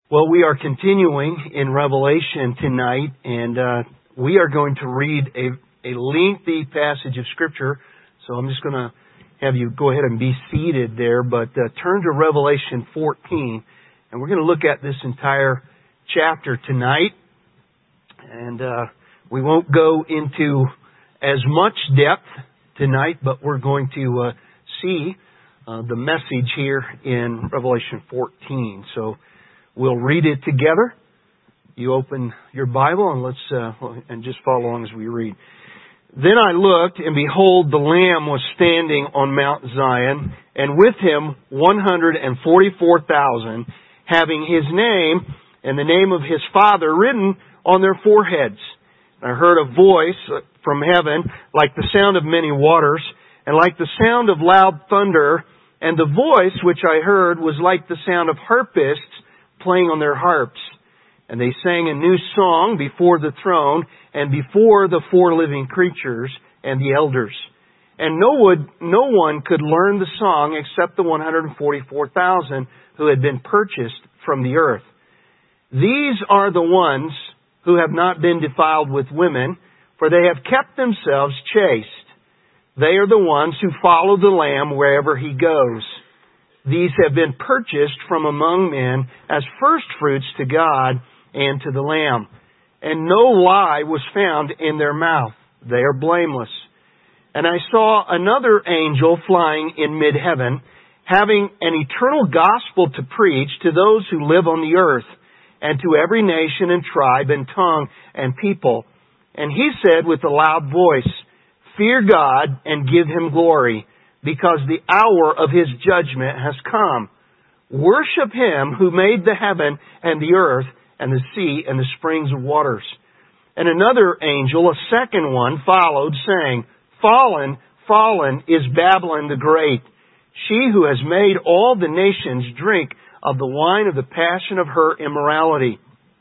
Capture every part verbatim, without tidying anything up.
Well, we are continuing in Revelation tonight, and uh, we are going to read a, a lengthy passage of Scripture. So I'm just going to have you go ahead and be seated there, but uh, turn to Revelation fourteen, and we're going to look at this entire chapter tonight. And uh, we won't go into as much depth tonight, but we're going to uh, see uh, the message here in Revelation fourteen. So we'll read it together. You open your Bible and let's uh, and just follow along as we read. Then I looked, and behold, the Lamb was standing on Mount Zion, and with him one hundred forty-four thousand, having his name and the name of his Father written on their foreheads. I heard a voice from heaven like the sound of many waters, and like the sound of loud thunder, and the voice which I heard was like the sound of harpists playing on their harps. And they sang a new song before the throne and before the four living creatures and the elders. And no one, no one could learn the song except the one hundred forty-four thousand who had been purchased from the earth. These are the ones who have not been defiled with women, for they have kept themselves chaste. They are the ones who follow the Lamb wherever He goes. These have been purchased from among men as firstfruits to God and to the Lamb. And no lie was found in their mouth. They are blameless. And I saw another angel flying in mid-heaven, having an eternal gospel to preach to those who live on the earth, and to every nation and tribe and tongue and people. And he said with a loud voice, "Fear God and give Him glory, because the hour of His judgment has come. Worship Him who made the heaven and the earth and the sea and the springs of waters." And another angel, a second one, followed, saying, "Fallen, fallen is Babylon the Great, she who has made all the nations drink of the wine of the passion of her immorality."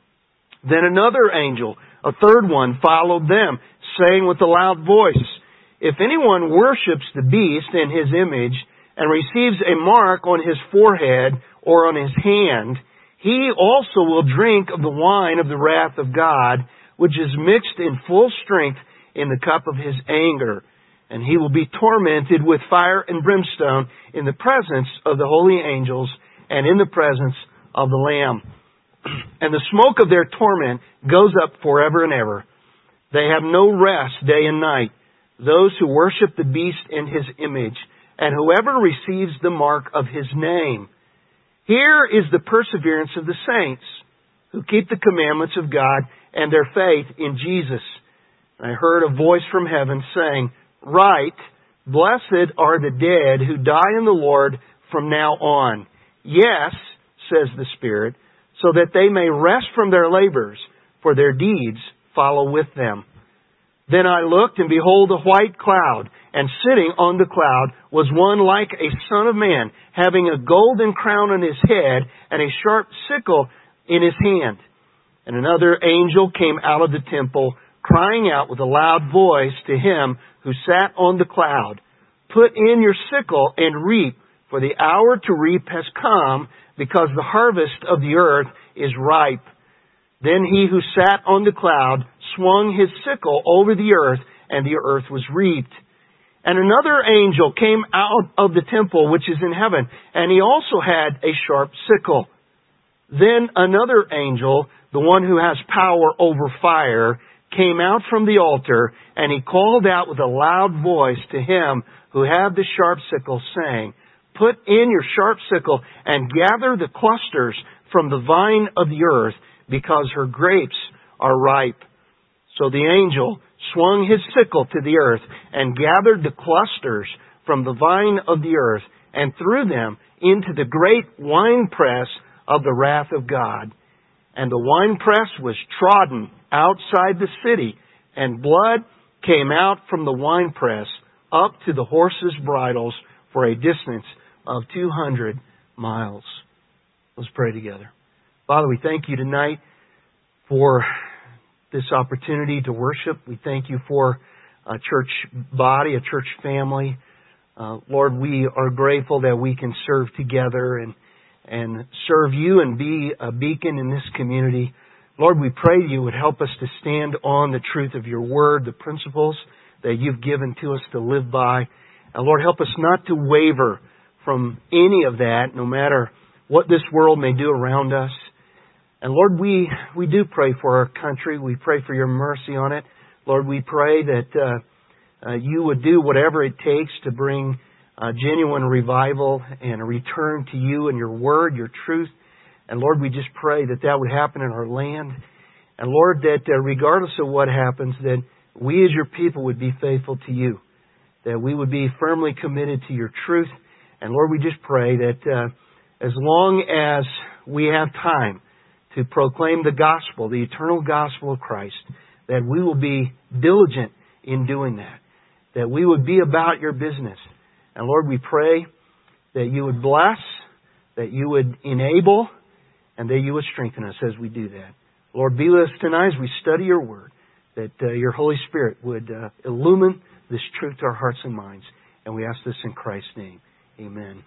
Then another angel, a third one, followed them, saying with a loud voice, "If anyone worships the beast and his image, and receives a mark on his forehead or on his hand, he also will drink of the wine of the wrath of God, which is mixed in full strength in the cup of His anger. And he will be tormented with fire and brimstone in the presence of the holy angels and in the presence of the Lamb. And the smoke of their torment goes up forever and ever. They have no rest day and night, those who worship the beast in his image, and whoever receives the mark of his name. Here is the perseverance of the saints, who keep the commandments of God and their faith in Jesus. And I heard a voice from heaven saying, "Write, blessed are the dead who die in the Lord from now on. Yes, says the Spirit, so that they may rest from their labors, for their deeds follow with them." Then I looked, and behold, a white cloud, and sitting on the cloud was one like a son of man, having a golden crown on his head and a sharp sickle in his hand. And another angel came out of the temple, crying out with a loud voice to him who sat on the cloud, "Put in your sickle and reap, for the hour to reap has come, because the harvest of the earth is ripe." Then he who sat on the cloud swung his sickle over the earth, and the earth was reaped. And another angel came out of the temple which is in heaven, and he also had a sharp sickle. Then another angel, the one who has power over fire, came out from the altar, and he called out with a loud voice to him who had the sharp sickle, saying, "Put in your sharp sickle and gather the clusters from the vine of the earth, because her grapes are ripe." So the angel swung his sickle to the earth and gathered the clusters from the vine of the earth and threw them into the great winepress of the wrath of God. And the winepress was trodden outside the city, and blood came out from the winepress up to the horses' bridles for a distance of two hundred miles. Let's pray together. Father, we thank You tonight for this opportunity to worship. We thank You for a church body, a church family. Uh, Lord, we are grateful that we can serve together, and and serve You and be a beacon in this community. Lord, we pray You would help us to stand on the truth of Your Word, the principles that You've given to us to live by. And Lord, help us not to waver from any of that, no matter what this world may do around us. And Lord, we, we do pray for our country. We pray for Your mercy on it. Lord, we pray that uh, uh, You would do whatever it takes to bring uh, genuine revival and a return to You and Your Word, Your truth. And Lord, we just pray that that would happen in our land. And Lord, that uh, regardless of what happens, that we as Your people would be faithful to You. That we would be firmly committed to Your truth. And Lord, we just pray that uh, as long as we have time to proclaim the gospel, the eternal gospel of Christ, that we will be diligent in doing that. That we would be about Your business. And Lord, we pray that You would bless, that You would enable, and that You would strengthen us as we do that. Lord, be with us tonight as we study Your Word, that uh, Your Holy Spirit would uh, illumine this truth to our hearts and minds. And we ask this in Christ's name. Amen.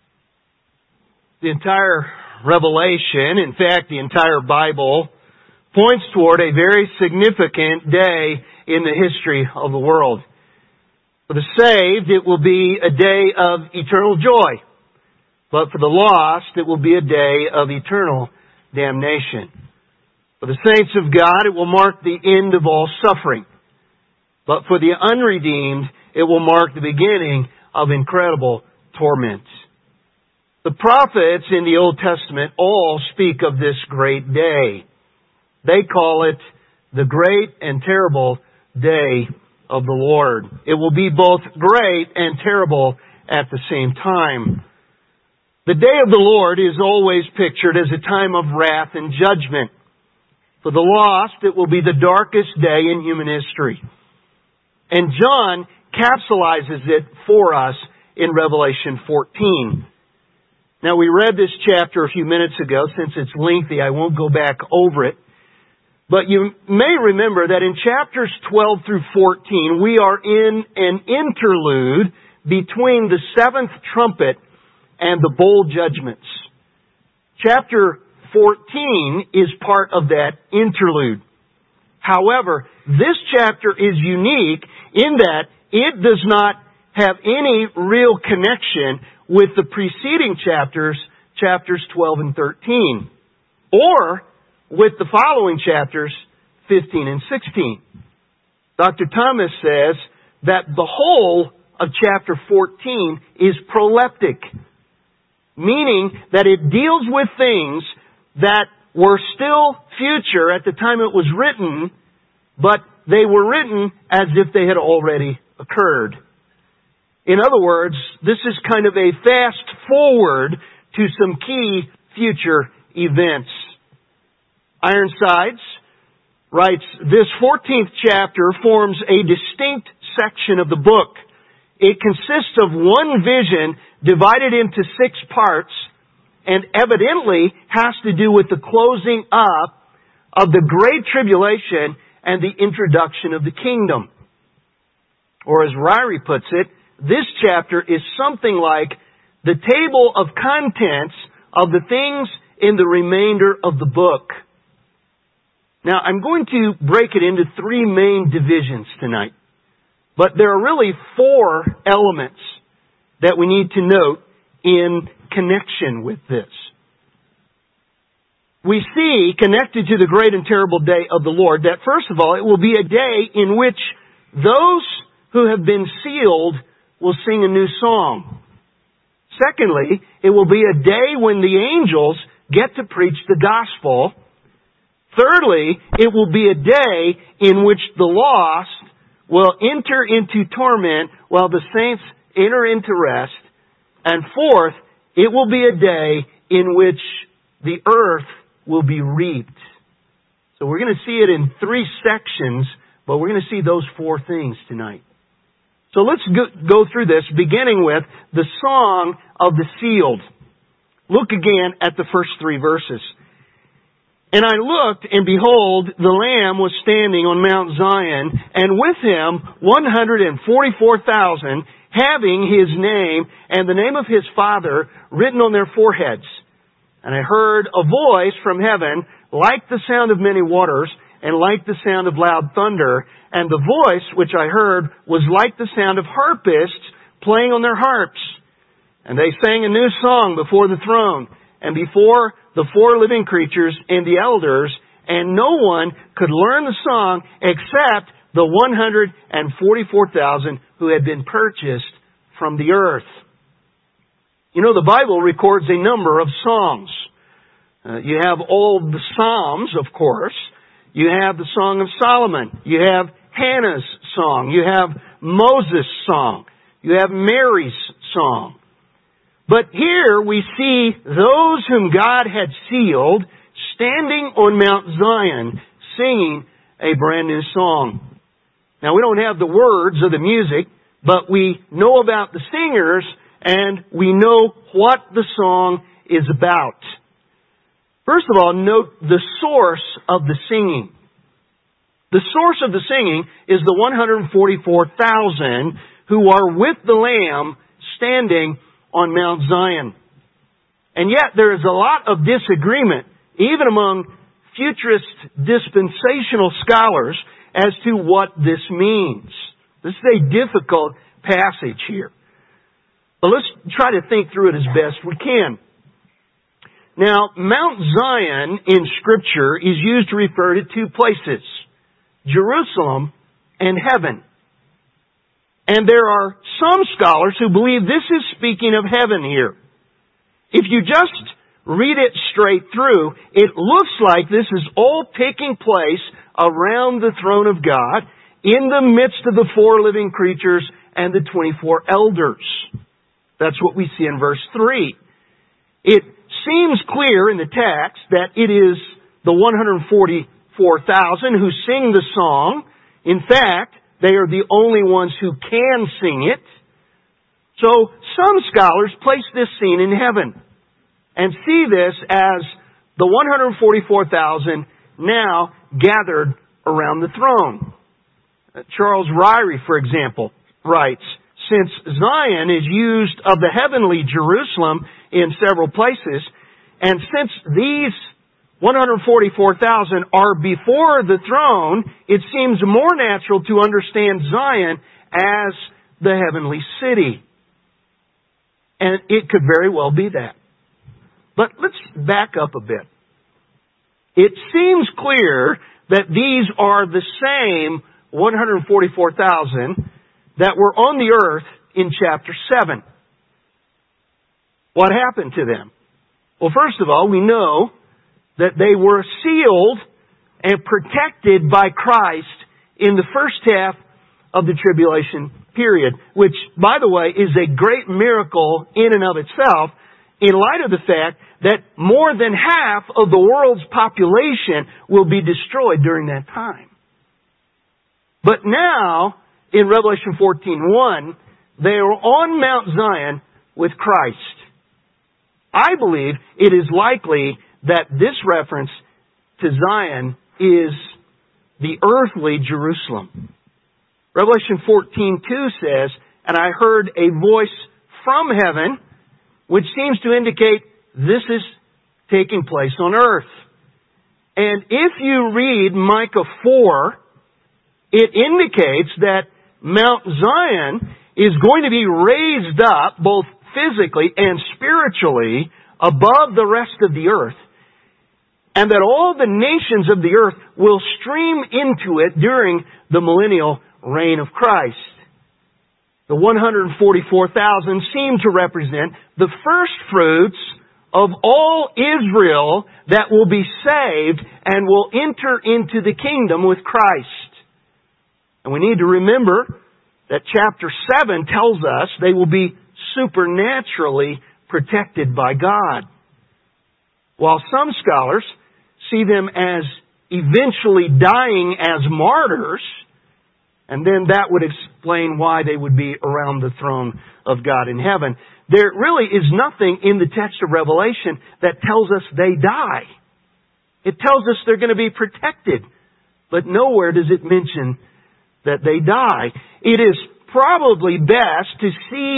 The entire Revelation, in fact, the entire Bible, points toward a very significant day in the history of the world. For the saved, it will be a day of eternal joy. But for the lost, it will be a day of eternal damnation. For the saints of God, it will mark the end of all suffering. But for the unredeemed, it will mark the beginning of incredible torment. The prophets in the Old Testament all speak of this great day. They call it the great and terrible day of the Lord. It will be both great and terrible at the same time. The day of the Lord is always pictured as a time of wrath and judgment. For the lost, it will be the darkest day in human history. And John capsulizes it for us in Revelation fourteen. Now, we read this chapter a few minutes ago. Since it's lengthy, I won't go back over it. But you may remember that in chapters twelve through fourteen, we are in an interlude between the seventh trumpet and the bowl judgments. Chapter fourteen is part of that interlude. However, this chapter is unique in that it does not have any real connection with the preceding chapters, chapters twelve and thirteen, or with the following chapters, fifteen and sixteen. Doctor Thomas says that the whole of chapter fourteen is proleptic, meaning that it deals with things that were still future at the time it was written, but they were written as if they had already occurred. In other words, this is kind of a fast forward to some key future events. Ironsides writes, this fourteenth chapter forms a distinct section of the book. It consists of one vision divided into six parts and evidently has to do with the closing up of the Great Tribulation and the introduction of the kingdom. Or as Ryrie puts it, this chapter is something like the table of contents of the things in the remainder of the book. Now, I'm going to break it into three main divisions tonight. But there are really four elements that we need to note in connection with this. We see, connected to the great and terrible day of the Lord, that first of all, it will be a day in which those who have been sealed will sing a new song. Secondly, it will be a day when the angels get to preach the gospel. Thirdly, it will be a day in which the lost will enter into torment while the saints enter into rest. And fourth, it will be a day in which the earth will be reaped. So we're going to see it in three sections, but we're going to see those four things tonight. So let's go, go through this, beginning with the song of the sealed. Look again at the first three verses. And I looked, and behold, the Lamb was standing on Mount Zion, and with him one hundred forty-four thousand, having his name and the name of his Father written on their foreheads. And I heard a voice from heaven like the sound of many waters and like the sound of loud thunder. And the voice which I heard was like the sound of harpists playing on their harps. And they sang a new song before the throne and before the four living creatures and the elders. And no one could learn the song except the one hundred forty-four thousand who had been purchased from the earth. You know, the Bible records a number of songs. Uh, you have all the Psalms, of course. You have the Song of Solomon. You have Hannah's song. You have Moses' song. You have Mary's song. But here we see those whom God had sealed standing on Mount Zion singing a brand new song. Now, we don't have the words of the music, but we know about the singers and we know what the song is about. First of all, note the source of the singing. The source of the singing is the one hundred forty-four thousand who are with the Lamb standing on Mount Zion. And yet there is a lot of disagreement, even among futurist dispensational scholars, as to what this means. This is a difficult passage here. But let's try to think through it as best we can. Now, Mount Zion in Scripture is used to refer to two places, Jerusalem and heaven. And there are some scholars who believe this is speaking of heaven here. If you just read it straight through, it looks like this is all taking place around the throne of God in the midst of the four living creatures and the twenty-four elders. That's what we see in verse three. It seems clear in the text that it is the one hundred forty-four thousand who sing the song. In fact, they are the only ones who can sing it. So some scholars place this scene in heaven and see this as the one hundred forty-four thousand now gathered around the throne. Charles Ryrie, for example, writes, since Zion is used of the heavenly Jerusalem in several places, and since these one hundred forty-four thousand are before the throne, it seems more natural to understand Zion as the heavenly city. And it could very well be that. But let's back up a bit. It seems clear that these are the same one hundred forty-four thousand that were on the earth in chapter seven. What happened to them? Well, first of all, we know that they were sealed and protected by Christ in the first half of the tribulation period, which, by the way, is a great miracle in and of itself in light of the fact that more than half of the world's population will be destroyed during that time. But now, in Revelation fourteen one, they are on Mount Zion with Christ. I believe it is likely that this reference to Zion is the earthly Jerusalem. Revelation fourteen two says, and I heard a voice from heaven, which seems to indicate this is taking place on earth. And if you read Micah four, it indicates that Mount Zion is going to be raised up both physically and spiritually above the rest of the earth, and that all the nations of the earth will stream into it during the millennial reign of Christ. The one hundred forty-four thousand seem to represent the first fruits of all Israel that will be saved and will enter into the kingdom with Christ. And we need to remember that chapter seven tells us they will be supernaturally protected by God. While some scholars see them as eventually dying as martyrs, and then that would explain why they would be around the throne of God in heaven. There really is nothing in the text of Revelation that tells us they die. It tells us they're going to be protected, but nowhere does it mention that they die. It is probably best to see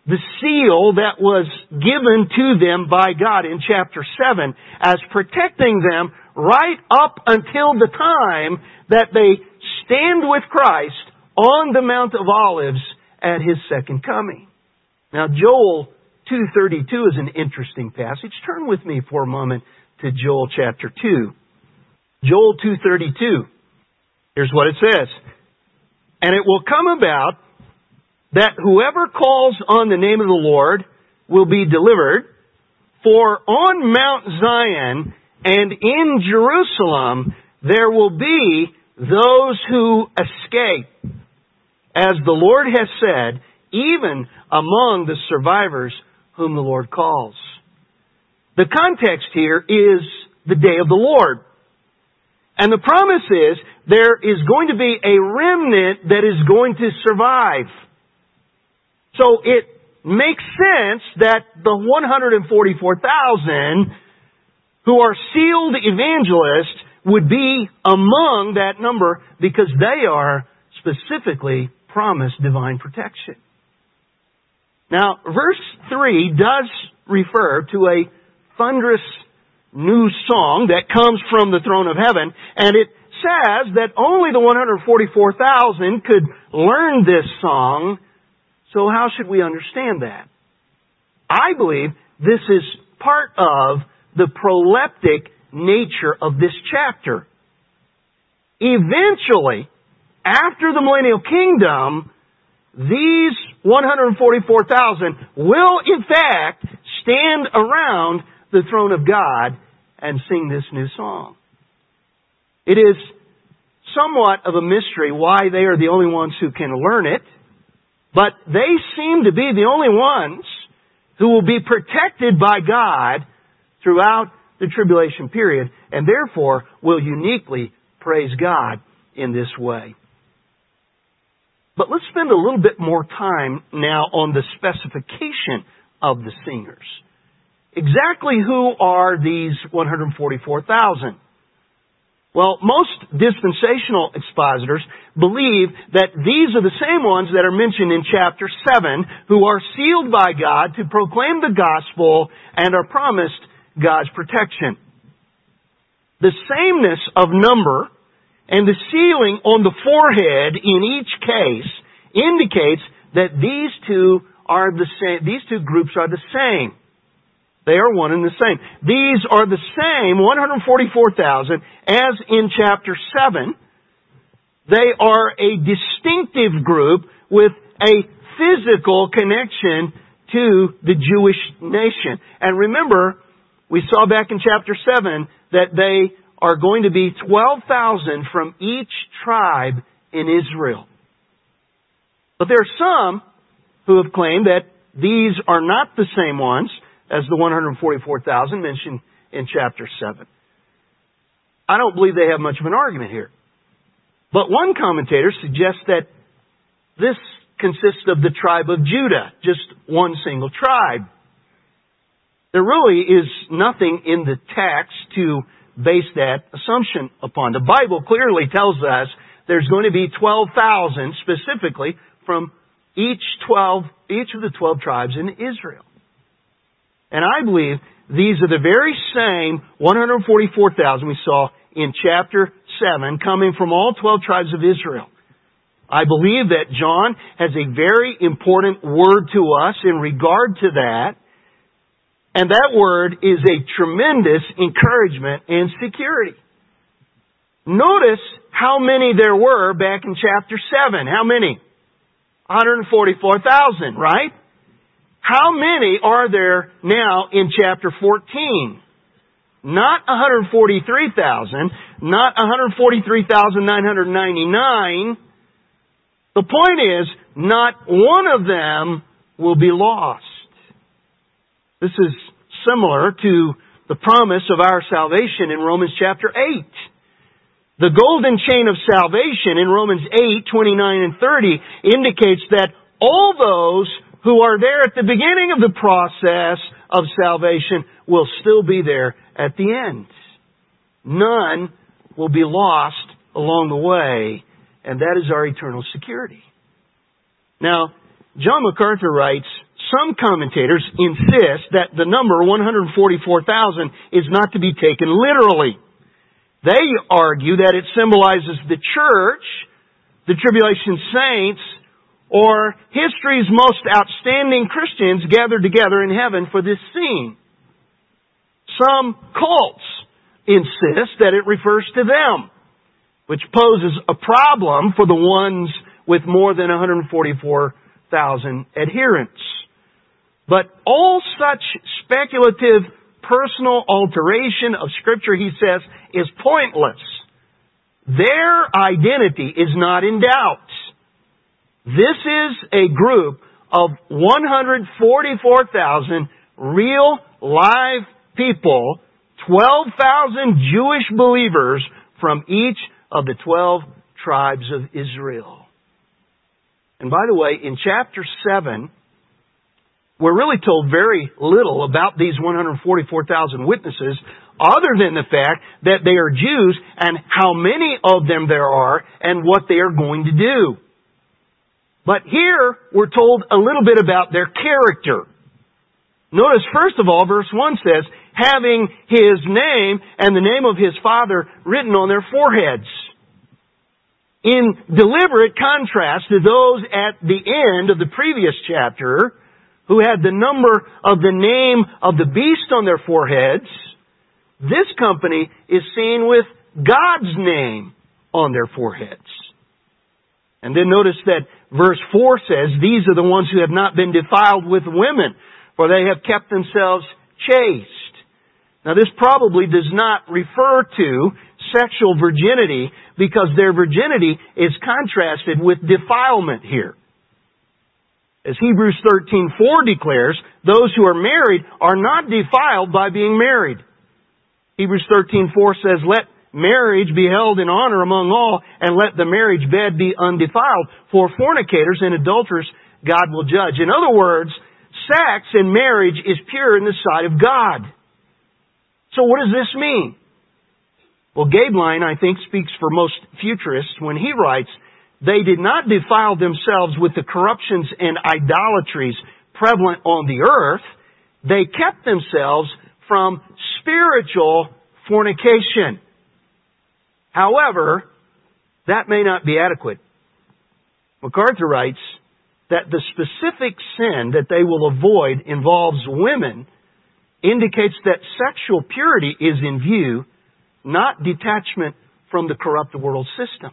the seal that was given to them by God in chapter seven as protecting them right up until the time that they stand with Christ on the Mount of Olives at His second coming. Now, Joel two thirty-two is an interesting passage. Turn with me for a moment to Joel chapter two. Joel two thirty-two. Here's what it says. And it will come about that whoever calls on the name of the Lord will be delivered. For on Mount Zion and in Jerusalem there will be those who escape, as the Lord has said, even among the survivors whom the Lord calls. The context here is the day of the Lord. And the promise is there is going to be a remnant that is going to survive. So it makes sense that the one hundred forty-four thousand who are sealed evangelists would be among that number because they are specifically promised divine protection. Now, verse three does refer to a thunderous new song that comes from the throne of heaven, and it says that only the one hundred forty-four thousand could learn this song. So how should we understand that? I believe this is part of the proleptic nature of this chapter. Eventually, after the millennial kingdom, these one hundred forty-four thousand will in fact stand around the throne of God and sing this new song. It is somewhat of a mystery why they are the only ones who can learn it, but they seem to be the only ones who will be protected by God throughout the tribulation period, and therefore will uniquely praise God in this way. But let's spend a little bit more time now on the specification of the singers. Exactly who are these one hundred forty-four thousand? Well, most dispensational expositors believe that these are the same ones that are mentioned in chapter seven, who are sealed by God to proclaim the gospel and are promised God's protection. The sameness of number and the sealing on the forehead in each case indicates that these two are the same. These two groups are the same. They are one and the same. These are the same one hundred forty-four thousand as in chapter seven. They are a distinctive group with a physical connection to the Jewish nation. And remember, we saw back in chapter seven that they are going to be twelve thousand from each tribe in Israel. But there are some who have claimed that these are not the same ones as the one hundred forty-four thousand mentioned in chapter seven. I don't believe they have much of an argument here. But one commentator suggests that this consists of the tribe of Judah, just one single tribe. There really is nothing in the text to base that assumption upon. The Bible clearly tells us there's going to be twelve thousand specifically from each twelve, each of the twelve tribes in Israel. And I believe these are the very same one hundred forty-four thousand we saw in chapter seven coming from all twelve tribes of Israel. I believe that John has a very important word to us in regard to that. And that word is a tremendous encouragement and security. Notice how many there were back in chapter seven. How many? one hundred forty-four thousand, right? How many are there now in chapter fourteen? Not one hundred forty-three thousand, not one hundred forty-three thousand nine hundred ninety-nine. The point is, not one of them will be lost. This is similar to the promise of our salvation in Romans chapter eight. The golden chain of salvation in Romans eight, twenty-nine and thirty indicates that all those who are there at the beginning of the process of salvation will still be there at the end. None will be lost along the way, and that is our eternal security. Now, John MacArthur writes, some commentators insist that the number one hundred forty-four thousand is not to be taken literally. They argue that it symbolizes the church, the tribulation saints, or history's most outstanding Christians gathered together in heaven for this scene. Some cults insist that it refers to them, which poses a problem for the ones with more than one hundred forty-four thousand adherents. But all such speculative personal alteration of Scripture, he says, is pointless. Their identity is not in doubt. This is a group of one hundred forty-four thousand real, live people, twelve thousand Jewish believers from each of the twelve tribes of Israel. And by the way, in chapter seven, we're really told very little about these one hundred forty-four thousand witnesses, other than the fact that they are Jews and how many of them there are and what they are going to do. But here we're told a little bit about their character. Notice, first of all, verse one says, having His name and the name of His Father written on their foreheads. In deliberate contrast to those at the end of the previous chapter, who had the number of the name of the beast on their foreheads, this company is seen with God's name on their foreheads. And then notice that verse four says, these are the ones who have not been defiled with women, for they have kept themselves chaste. Now this probably does not refer to sexual virginity, because their virginity is contrasted with defilement here. As Hebrews thirteen four declares, those who are married are not defiled by being married. Hebrews thirteen four says, let marriage be held in honor among all, and let the marriage bed be undefiled. For fornicators and adulterers God will judge. In other words, sex and marriage is pure in the sight of God. So what does this mean? Well, Gaebelein, I think, speaks for most futurists when he writes, they did not defile themselves with the corruptions and idolatries prevalent on the earth. They kept themselves from spiritual fornication. However, that may not be adequate. MacArthur writes that the specific sin that they will avoid involves women, indicates that sexual purity is in view, not detachment from the corrupt world system.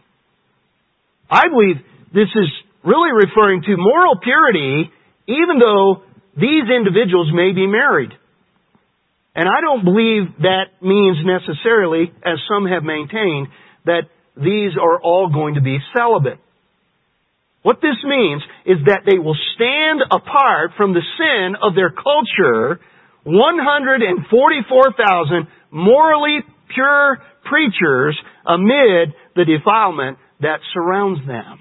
I believe this is really referring to moral purity, even though these individuals may be married. And I don't believe that means necessarily, as some have maintained, that these are all going to be celibate. What this means is that they will stand apart from the sin of their culture, one hundred forty-four thousand morally pure preachers amid the defilement that surrounds them.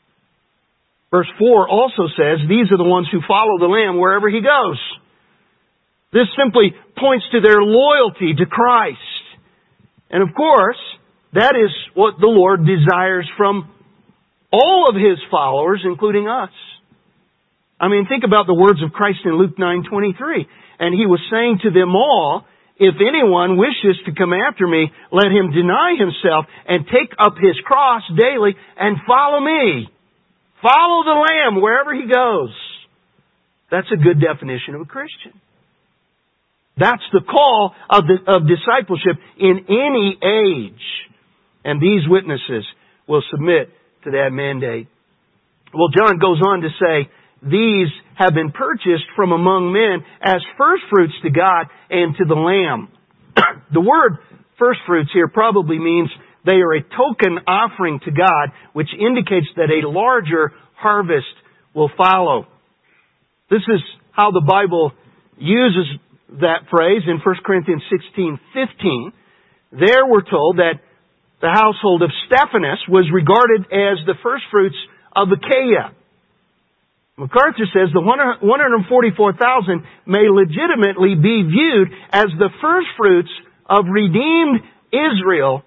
Verse four also says, these are the ones who follow the Lamb wherever He goes. This simply points to their loyalty to Christ. And of course, that is what the Lord desires from all of His followers, including us. I mean, think about the words of Christ in Luke nine twenty-three. And He was saying to them all, if anyone wishes to come after me, let him deny himself and take up his cross daily and follow me. Follow the Lamb wherever He goes. That's a good definition of a Christian. That's the call of, the, of discipleship in any age. And these witnesses will submit to that mandate. Well, John goes on to say, these have been purchased from among men as firstfruits to God and to the Lamb. The word firstfruits here probably means they are a token offering to God, which indicates that a larger harvest will follow. This is how the Bible uses that phrase in First Corinthians sixteen fifteen. There we're told that the household of Stephanas was regarded as the firstfruits of Achaia. MacArthur says the one hundred forty-four thousand may legitimately be viewed as the firstfruits of redeemed Israel,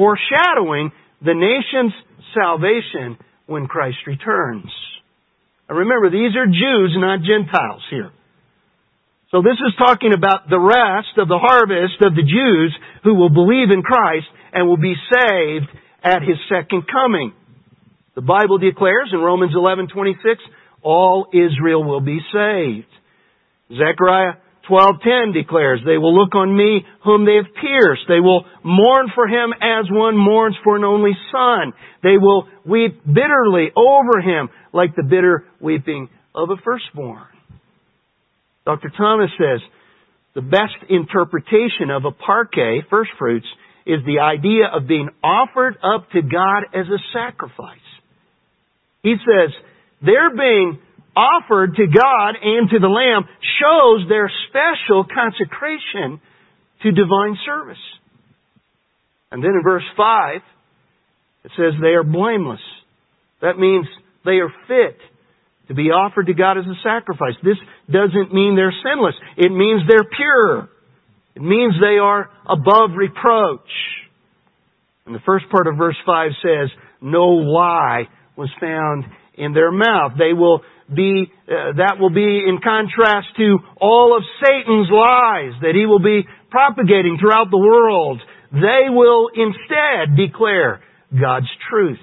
foreshadowing the nation's salvation when Christ returns. And remember, these are Jews, not Gentiles here. So this is talking about the rest of the harvest of the Jews who will believe in Christ and will be saved at His second coming. The Bible declares in Romans eleven twenty-six, all Israel will be saved. Zechariah twelve ten declares, they will look on me whom they have pierced. They will mourn for him as one mourns for an only son. They will weep bitterly over him like the bitter weeping of a firstborn. Doctor Thomas says, the best interpretation of a parquet, first fruits, is the idea of being offered up to God as a sacrifice. He says, their being offered to God and to the Lamb shows their special consecration to divine service. And then in verse five, it says they are blameless. That means they are fit to be offered to God as a sacrifice. This doesn't mean they're sinless. It means they're pure. It means they are above reproach. And the first part of verse five says, no lie was found in their mouth. They will be, uh, that will be in contrast to all of Satan's lies that he will be propagating throughout the world. They will instead declare God's truth.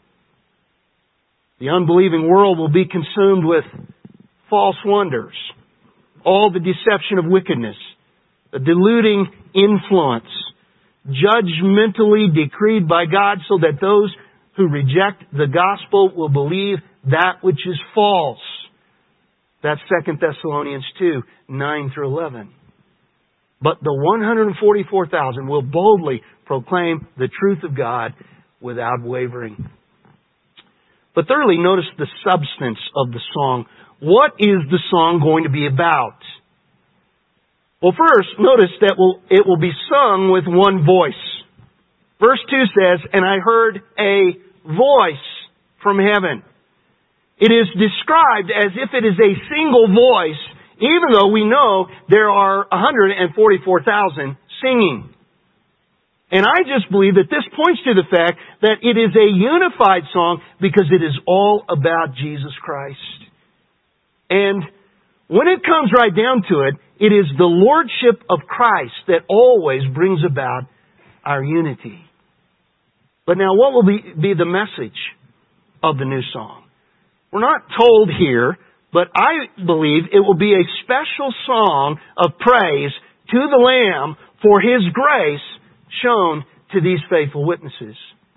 The unbelieving world will be consumed with false wonders, all the deception of wickedness, a deluding influence, judgmentally decreed by God so that those who reject the gospel will believe that which is false. That's Second Thessalonians two, nine through eleven. But the one hundred forty-four thousand will boldly proclaim the truth of God without wavering. But thirdly, notice the substance of the song. What is the song going to be about? Well, first, notice that it will be sung with one voice. Verse two says, and I heard a voice from heaven. It is described as if it is a single voice, even though we know there are one hundred forty-four thousand singing. And I just believe that this points to the fact that it is a unified song because it is all about Jesus Christ. And when it comes right down to it, it is the Lordship of Christ that always brings about our unity. But now what will be, be the message of the new song? We're not told here, but I believe it will be a special song of praise to the Lamb for His grace shown to these faithful witnesses.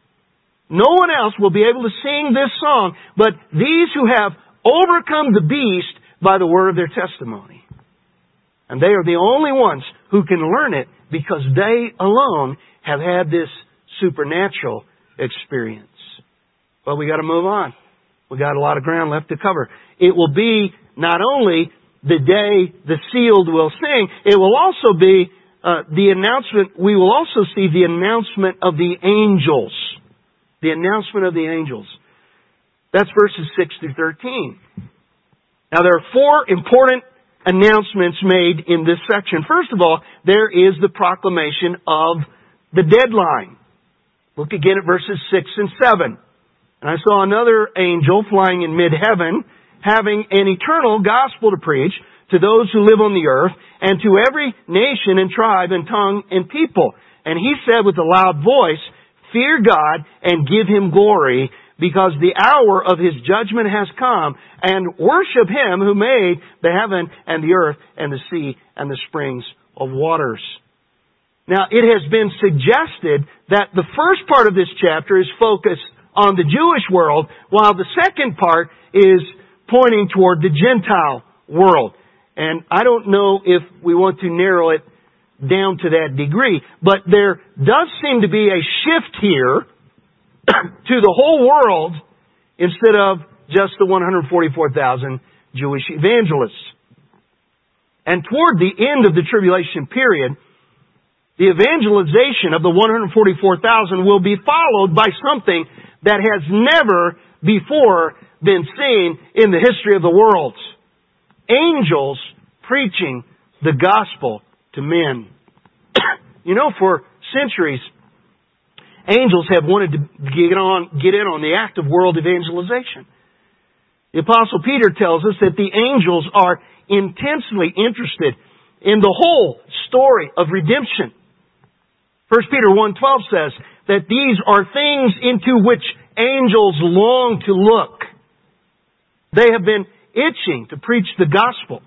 No one else will be able to sing this song but these who have overcome the beast by the word of their testimony. And they are the only ones who can learn it because they alone have had this supernatural experience. But we got to move on. We got a lot of ground left to cover. It will be not only the day the sealed will sing, it will also be uh, the announcement, we will also see the announcement of the angels. The announcement of the angels. That's verses six through thirteen. Now there are four important announcements made in this section. First of all, there is the proclamation of the deadline. Look again at verses six and seven. And I saw another angel flying in mid-heaven, having an eternal gospel to preach to those who live on the earth, and to every nation and tribe and tongue and people. And he said with a loud voice, fear God and give Him glory, because the hour of His judgment has come, and worship Him who made the heaven and the earth and the sea and the springs of waters. Now, it has been suggested that the first part of this chapter is focused on the Jewish world, while the second part is pointing toward the Gentile world. And I don't know if we want to narrow it down to that degree, but there does seem to be a shift here to the whole world instead of just the one hundred forty-four thousand Jewish evangelists. And toward the end of the tribulation period, the evangelization of the one hundred forty-four thousand will be followed by something that has never before been seen in the history of the world. Angels preaching the gospel to men. You know, for centuries, angels have wanted to get on, get in on the act of world evangelization. The Apostle Peter tells us that the angels are intensely interested in the whole story of redemption. First Peter one twelve says that these are things into which angels long to look. They have been itching to preach the gospel.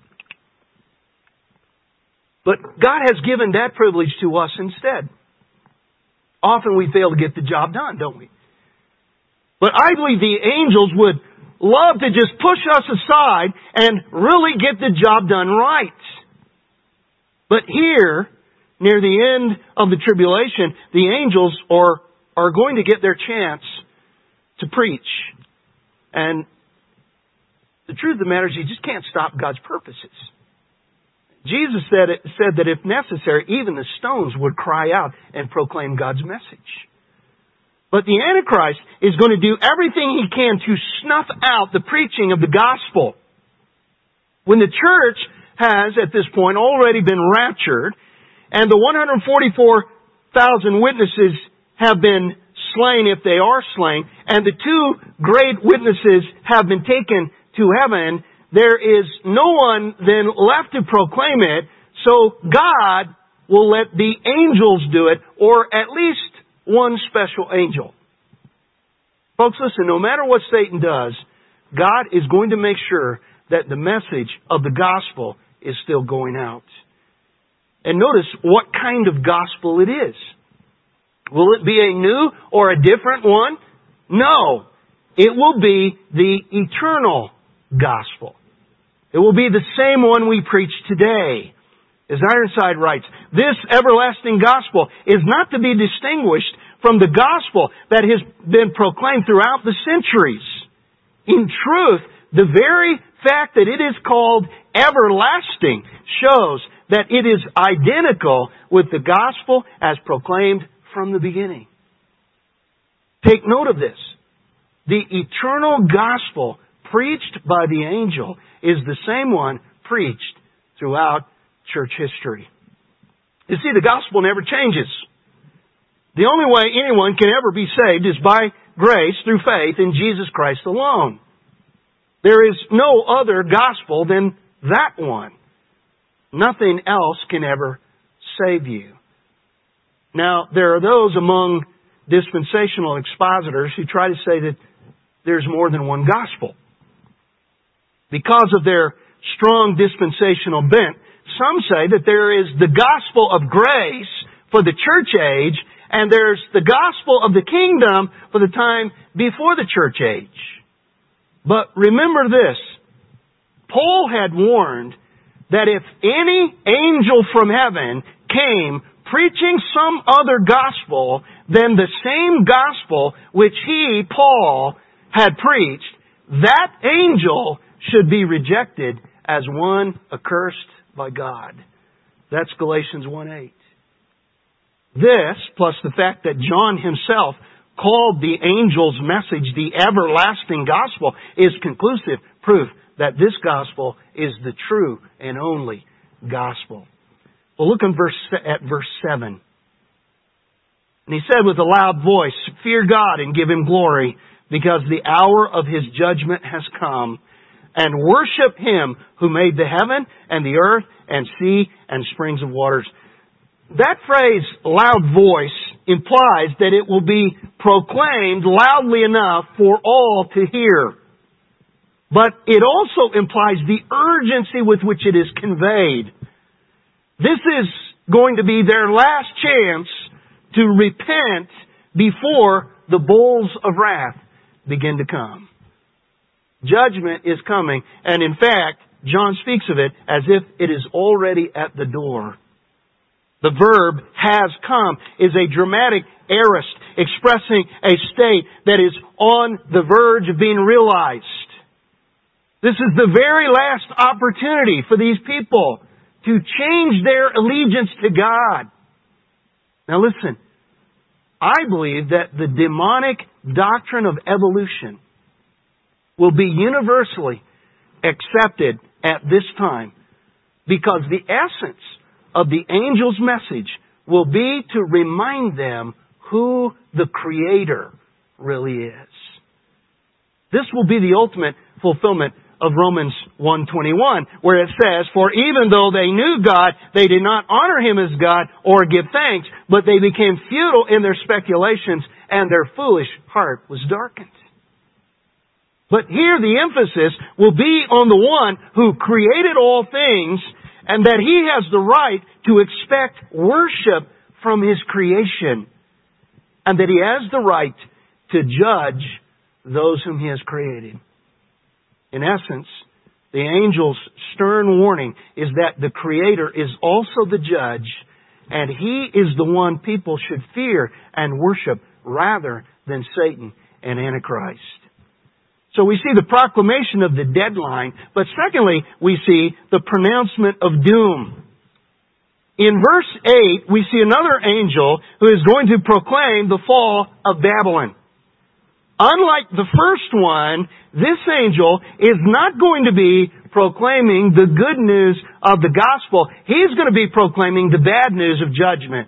But God has given that privilege to us instead. Often we fail to get the job done, don't we? But I believe the angels would love to just push us aside and really get the job done right. But here, near the end of the tribulation, the angels are, are going to get their chance to preach. And the truth of the matter is you just can't stop God's purposes. Jesus said, it, said that if necessary, even the stones would cry out and proclaim God's message. But the Antichrist is going to do everything he can to snuff out the preaching of the gospel. When the church has, at this point, already been raptured, and the one hundred forty-four thousand witnesses have been slain if they are slain, and the two great witnesses have been taken to heaven, there is no one then left to proclaim it, so God will let the angels do it, or at least one special angel. Folks, listen, no matter what Satan does, God is going to make sure that the message of the gospel is still going out. And notice what kind of gospel it is. Will it be a new or a different one? No. It will be the eternal gospel. It will be the same one we preach today. As Ironside writes, this everlasting gospel is not to be distinguished from the gospel that has been proclaimed throughout the centuries. In truth, the very fact that it is called everlasting shows that it is identical with the gospel as proclaimed from the beginning. Take note of this. The eternal gospel preached by the angel is the same one preached throughout church history. You see, the gospel never changes. The only way anyone can ever be saved is by grace through faith in Jesus Christ alone. There is no other gospel than that one. Nothing else can ever save you. Now, there are those among dispensational expositors who try to say that there's more than one gospel. Because of their strong dispensational bent, some say that there is the gospel of grace for the church age, and there's the gospel of the kingdom for the time before the church age. But remember this, Paul had warned that if any angel from heaven came preaching some other gospel than the same gospel which he, Paul, had preached, that angel should be rejected as one accursed by God. That's Galatians one eight. This, plus the fact that John himself called the angel's message the everlasting gospel, is conclusive proof that this gospel is the true and only gospel. Well, look in verse, at verse seven. And he said with a loud voice, "Fear God and give Him glory, because the hour of His judgment has come. And worship Him who made the heaven and the earth and sea and springs of waters." That phrase, loud voice, implies that it will be proclaimed loudly enough for all to hear. But it also implies the urgency with which it is conveyed. This is going to be their last chance to repent before the bowls of wrath begin to come. Judgment is coming, and in fact, John speaks of it as if it is already at the door. The verb "has come" is a dramatic aorist expressing a state that is on the verge of being realized. This is the very last opportunity for these people to change their allegiance to God. Now listen, I believe that the demonic doctrine of evolution will be universally accepted at this time, because the essence of the angel's message will be to remind them who the Creator really is. This will be the ultimate fulfillment of Romans one twenty-one, where it says, "For even though they knew God, they did not honor Him as God or give thanks, but they became futile in their speculations, and their foolish heart was darkened." But here the emphasis will be on the one who created all things, and that He has the right to expect worship from His creation, and that He has the right to judge those whom He has created. In essence, the angel's stern warning is that the Creator is also the judge, and He is the one people should fear and worship rather than Satan and Antichrist. So we see the proclamation of the deadline, but secondly, we see the pronouncement of doom. In verse eight, we see another angel who is going to proclaim the fall of Babylon. Unlike the first one, this angel is not going to be proclaiming the good news of the gospel. He's going to be proclaiming the bad news of judgment.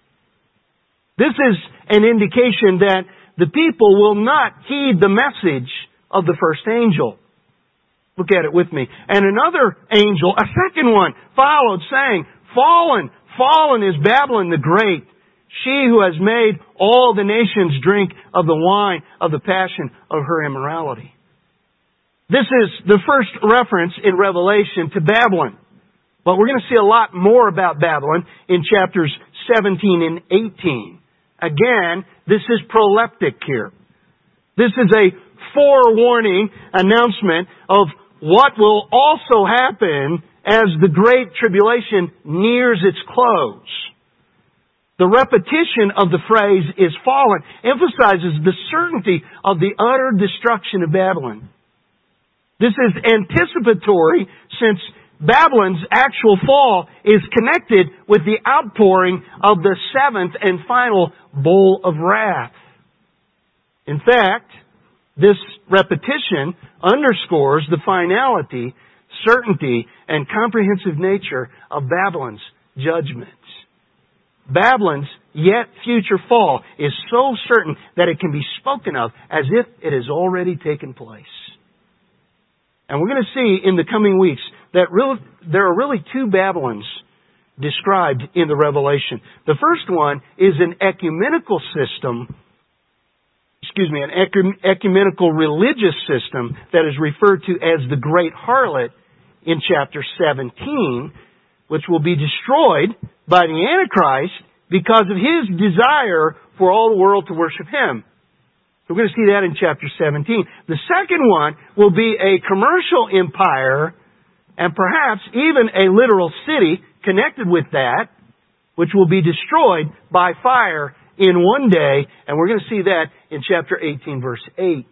This is an indication that the people will not heed the message of the first angel. Look at it with me. And another angel, a second one, followed, saying, "Fallen, fallen is Babylon the Great, she who has made all the nations drink of the wine of the passion of her immorality." This is the first reference in Revelation to Babylon. But we're going to see a lot more about Babylon in chapters seventeen and eighteen. Again, this is proleptic here. This is a forewarning announcement of what will also happen as the Great Tribulation nears its close. The repetition of the phrase "is fallen" emphasizes the certainty of the utter destruction of Babylon. This is anticipatory, since Babylon's actual fall is connected with the outpouring of the seventh and final bowl of wrath. In fact, this repetition underscores the finality, certainty, and comprehensive nature of Babylon's judgments. Babylon's yet future fall is so certain that it can be spoken of as if it has already taken place. And we're going to see in the coming weeks that real, there are really two Babylons described in the Revelation. The first one is an ecumenical system, excuse me, an ecumenical religious system that is referred to as the Great Harlot in chapter seventeen, which will be destroyed by the Antichrist because of his desire for all the world to worship him. We're going to see that in chapter seventeen. The second one will be a commercial empire, and perhaps even a literal city connected with that, which will be destroyed by fire in one day, and we're going to see that in chapter eighteen, verse eight.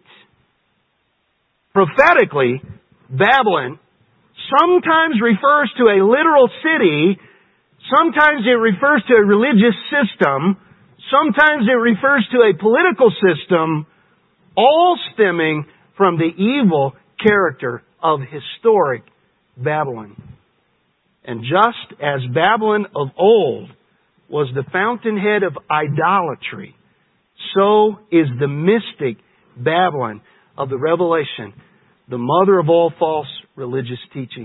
Prophetically, Babylon sometimes refers to a literal city, sometimes it refers to a religious system, sometimes it refers to a political system, all stemming from the evil character of historic Babylon. And just as Babylon of old was the fountainhead of idolatry, so is the mystic Babylon of the Revelation, the mother of all false religious teaching.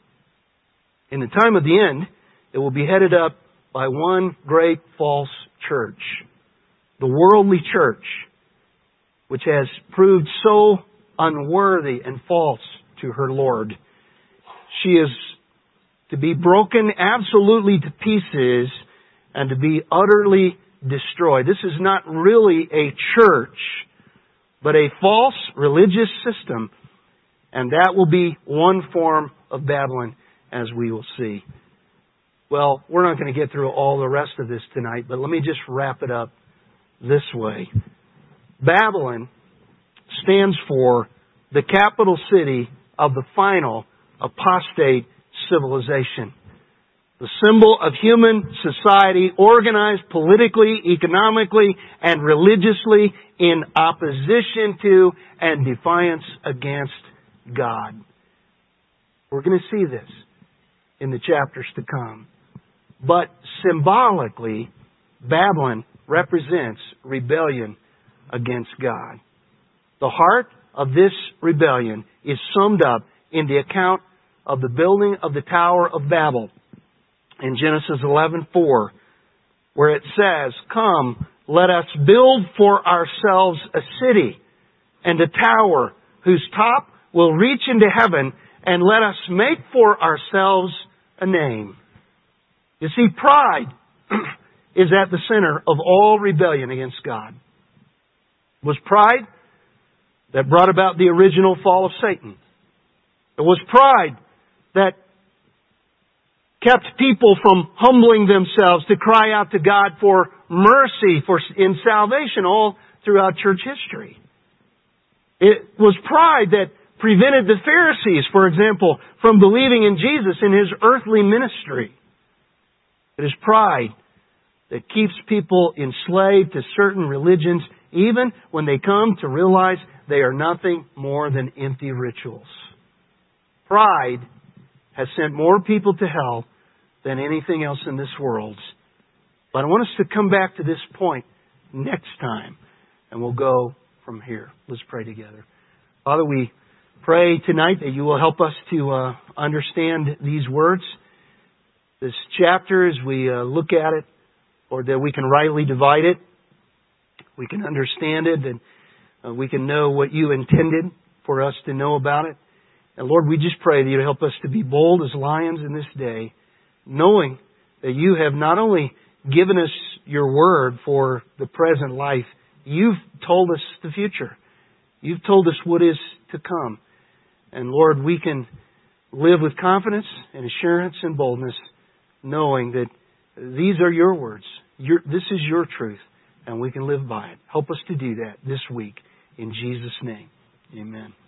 In the time of the end, it will be headed up by one great false church, the worldly church, which has proved so unworthy and false to her Lord. She is to be broken absolutely to pieces and to be utterly destroyed. This is not really a church, but a false religious system, and that will be one form of Babylon, as we will see. Well, we're not going to get through all the rest of this tonight, but let me just wrap it up this way. Babylon stands for the capital city of the final apostate civilization. The symbol of human society organized politically, economically, and religiously in opposition to and defiance against God. We're going to see this in the chapters to come. But symbolically, Babylon represents rebellion against God. The heart of this rebellion is summed up in the account of the building of the Tower of Babel in Genesis eleven four, where it says, "Come, let us build for ourselves a city and a tower whose top will reach into heaven, and let us make for ourselves a name." You see, pride is at the center of all rebellion against God. It was pride that brought about the original fall of Satan. It was pride that kept people from humbling themselves to cry out to God for mercy for in salvation all throughout church history. It was pride that prevented the Pharisees, for example, from believing in Jesus in His earthly ministry. It is pride that keeps people enslaved to certain religions, even when they come to realize they are nothing more than empty rituals. Pride has sent more people to hell than anything else in this world. But I want us to come back to this point next time, and we'll go from here. Let's pray together. Father, we pray tonight that You will help us to uh, understand these words, this chapter, as we uh, look at it, or that we can rightly divide it, we can understand it, and uh, we can know what You intended for us to know about it. And Lord, we just pray that You'd help us to be bold as lions in this day, knowing that You have not only given us Your Word for the present life, You've told us the future. You've told us what is to come. And Lord, we can live with confidence and assurance and boldness, knowing that these are Your words. Your, this is Your truth, and we can live by it. Help us to do that this week. In Jesus' name, amen.